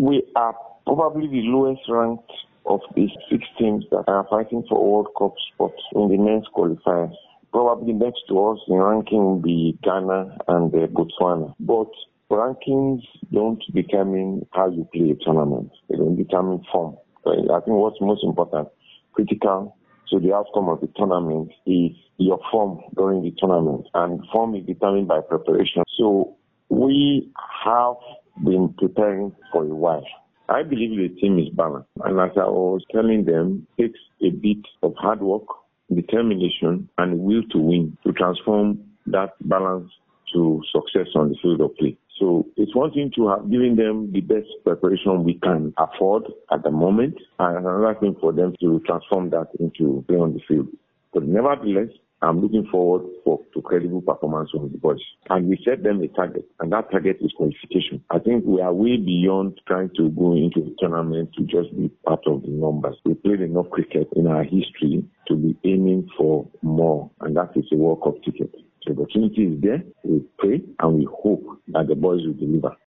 We are probably the lowest ranked of the 6 teams that are fighting for World Cup spots in the men's qualifiers. Probably next to us in ranking will be Ghana and Botswana. But rankings don't determine how you play a tournament. They don't determine form. So I think what's most important, critical to the outcome of the tournament is your form during the tournament. And form is determined by preparation. So we have been preparing for a while. I believe the team is balanced. And as I was telling them, it takes a bit of hard work, determination, and will to win to transform that balance to success on the field of play. So it's one thing to have given them the best preparation we can afford at the moment, and another thing for them to transform that into play on the field. But nevertheless, I'm looking forward to credible performance from the boys. And we set them a target, and that target is qualification. I think we are way beyond trying to go into the tournament to just be part of the numbers. We played enough cricket in our history to be aiming for more, and that is a World Cup ticket. The opportunity is there. We pray and we hope that the boys will deliver.